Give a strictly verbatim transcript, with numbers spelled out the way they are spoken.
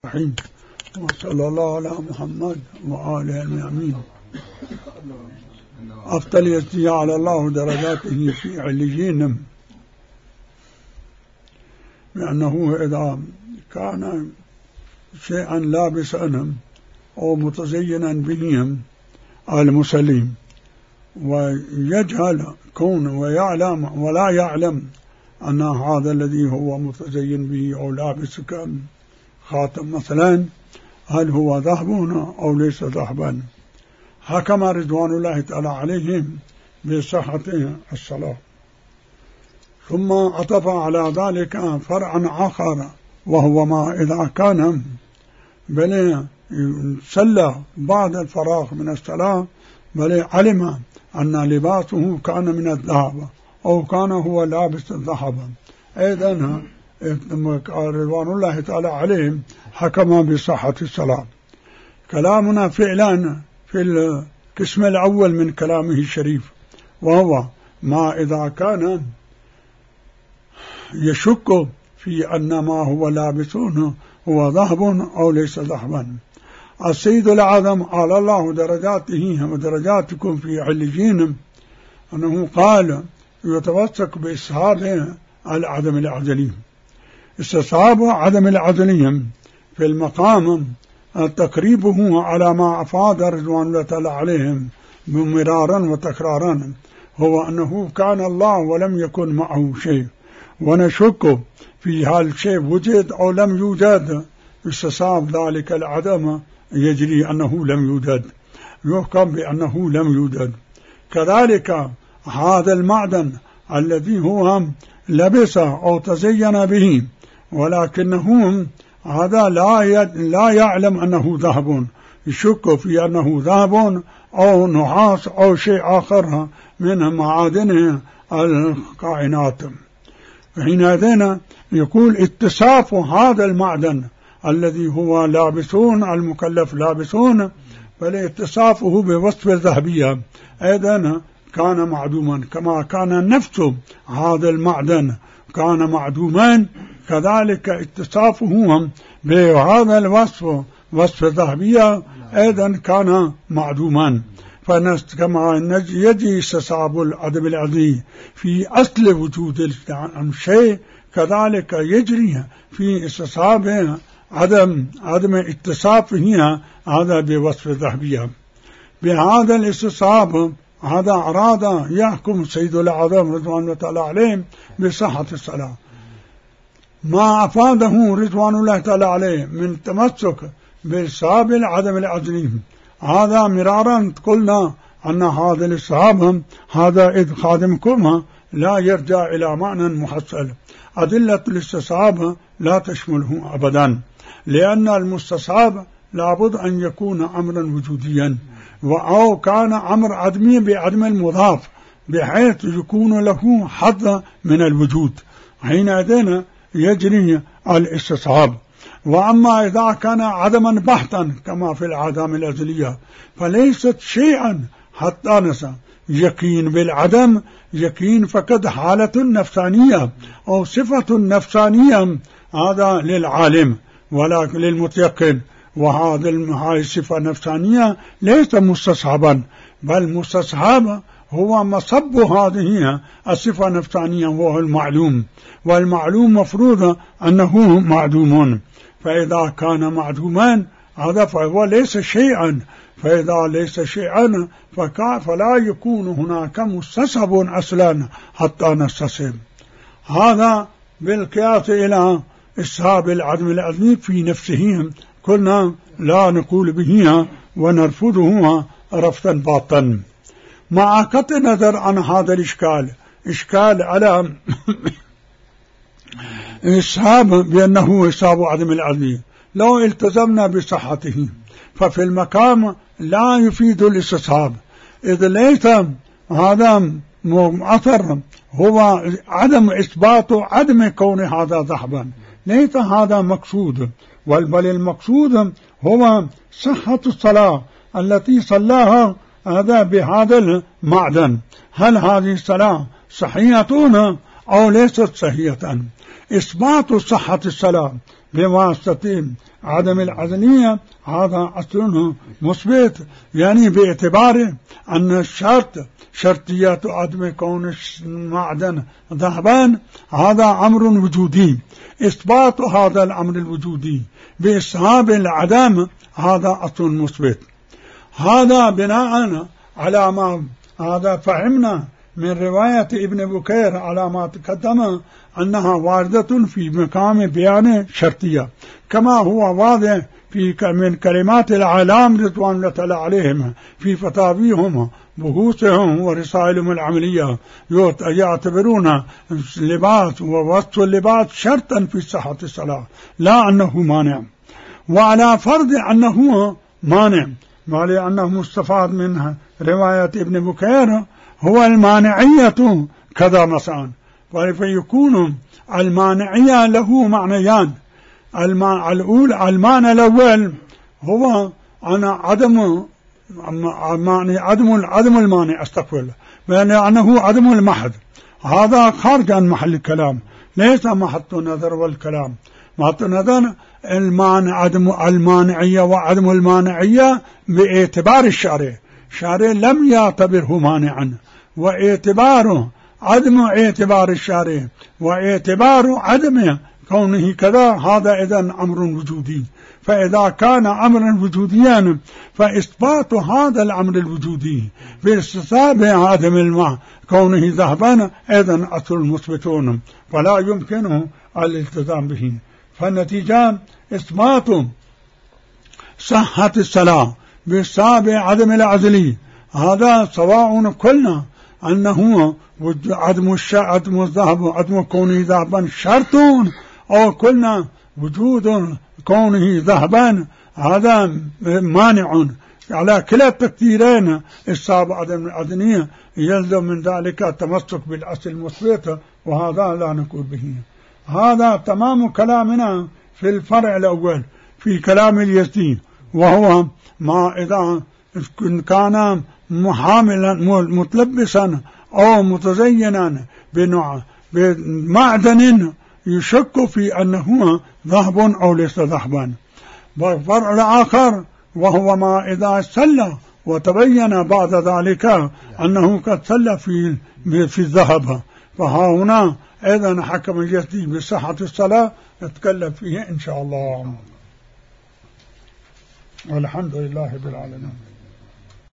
الرحيم وصلى الله على محمد وآله الميامين. أفضل يجعل الله درجاته في عليين، لأنه إذا كان شيئا لابسا أو متزينا بهم المسلم ويجهل كون ويعلم ولا يعلم أن هذا الذي هو متزين به أو لابس خاتم مثلا هل هو ذهب أو ليس ذهبا، حكم رضوان الله تعالى عليهم بصحة الصلاة. ثم عطف على ذلك فرعا آخر، وهو ما إذا كان بل صلى بعد الفراغ من الصلاة بل علم أن لباسه كان من الذهب أو كان هو لابس الذهب، أيضا رضوان الله تعالى عليهم حكم بصحة الصلاة. كلامنا فعلا في القسم الأول من كلامه الشريف، وهو ما إذا كان يشك في أن ما هو لابسون هو ذهب أو ليس ذهبا. السيد العظم على الله درجاته ودرجاتكم في عليين أنه قال يتوثق بإسهاب العدم العدلي. استصحاب عدم العدلي في المقام تقريبه على ما أفاد رضوان الله تعالى عليهم مرارا وتكرارا، هو أنه كان الله ولم يكن معه شيء، ونشك في هل الشيء وجد أو لم يوجد. استصحاب ذلك العدم يجري أنه لم يوجد، يحكم بأنه لم يوجد. كذلك هذا المعدن الذي هو لبس أو تزين به ولكنه هذا لا لا يعلم أنه ذهب، يشك في أنه ذهب أو نحاس أو شيء آخر من معادن الكائنات. حينئذ يقول اتصاف هذا المعدن الذي هو لابسون المكلف لابسون بل اتصافه بوصف الذهبية أيضا كان معدوما، كما كان نفس هذا المعدن كان معدوما، كذلك اتصافه بهذا الوصف وصف الذهبية أيضا كان معدوما. فكما يجي استصحاب العدم العدلي في أصل وجود الشيء، كذلك يجري في استصحاب عدم عدم اتصافه هذا بوصف الذهبية. بهذا الاستصحاب هذا أراد يحكم سيد العظم رضوان الله تعالى عليه بصحة الصلاة. ما أفاده رضوان الله تعالى عليه من تمسك بالصحاب العدم العدلي، هذا مرارا قلنا أن هذا الاستصحاب هذا إذ خادمكم لا يرجع إلى معنى محصل. أدلة الاستصحاب لا تشمله أبدا، لأن المستصحاب لابد أن يكون أمرا وجوديا أو كان أمر عدمي بعدم المضاف بحيث يكون له حظ من الوجود، حينئذ يجري الاستصحاب. وأما إذا كان عدما بحتا كما في العدم الأزلية فليست شيئا حتى نسى يقين بالعدم، يقين فقد حالة نفسانية أو صفة نفسانية هذا للعالم ولا للمتيقن، وهذا هذه الصفة النفسانية ليس مستصحبا، بل مستصحب هو مصب هذه الصفة النفسانية وهو المعلوم، والمعلوم مفروض أنه معدوم. فإذا كان معدوما هذا فهو ليس شيئا، فإذا ليس شيئا فلا يكون هناك مستصحب أصلا حتى نستصحب. هذا بالقياس إلى استصحاب العدم العدمي في نفسه كنا لا نقول به ونرفضه رفضا باطا. مع قطع النظر عن هذا الإشكال، إشكال على استصحاب بأنه استصحاب عدم العدم، لو التزمنا بصحته ففي المقام لا يفيد الاستصحاب، إذ ليس هذا أثر هو عدم إثبات عدم كون هذا ذهبا، ليس هذا مقصود، بل المقصود هو صحة الصلاة التي صلاها هذا بهذا المعدن. هل هذه الصلاة صحيحة أو ليست صحيحة؟ إثبات صحة الصلاة بواسطة عدم العدنية هذا أصله مثبت، يعني باعتبار أن الشرط شرطية عدم كون المعدن ذهبا هذا أمر وجودي، إثبات هذا الأمر الوجودي بإسهاب العدم هذا أصل مثبت. هذا بناء على ما هذا فهمنا من رواية ابن بكير على ما تقدم أنها واردة في مقام بيان شرطية، كما هو واضح في من كلمات العلام رضوان الله تعالى عليهم في فتاويهم بحوثهم ورسائلهم العملية، يعتبرون اللباس ووصف اللباس شرطا في صحة الصلاة لا أنه مانع. وعلى فرض أنه مانع ولأنه مستفاد منها رواية ابن بكير هو المانعية كذا مثلا، فيكون المانعية له معنيان. المعنى الأول هو أنا عدم عدم عدم المانع استغفر الله، لأنه عدم المحض، هذا خارج عن محل الكلام، ليس محط نظر والكلام. محط نظر المانع عدم المانعية وعدم المانعية باعتبار الشارع، الشارع لم يعتبره مانعا، واعتباره عدم اعتبار الشارع واعتبار عدم كونه كذا هذا إذن أمر وجودي. فإذا كان أمرا وجوديا فإثبات هذا الأمر الوجودي باستصحاب عدم الماء كونه ذهبا إذن أصل مثبتون فلا يمكنه الالتزام به. فالنتيجة إثبات صحة الصلاة باستصحاب عدم العزلي، هذا سواء قلنا أنه عدم عدم الذهب وعدم كونه ذهبا شرط، أو قلنا وجود كونه ذهبا هذا مانع. على كلا التقديرين إصابة عدم العدنية يلزم من ذلك التمسك بالأصل المثبت، وهذا لا نقول به. هذا تمام كلامنا في الفرع الأول في كلام اليزدي، وهو ما إذا كان محاملا متلبسا أو متزينا بنوع بمعدن يشك في أنه ذهب أو ليس ذهبا. والفرع الآخر وهو ما إذا سلى وتبين بعد ذلك أنه قد سلى في في الذهب، فها هنا أيضا حكم اليزدي بصحة الصلاة نتكلم فيه إن شاء الله. والحمد لله بالعالمين.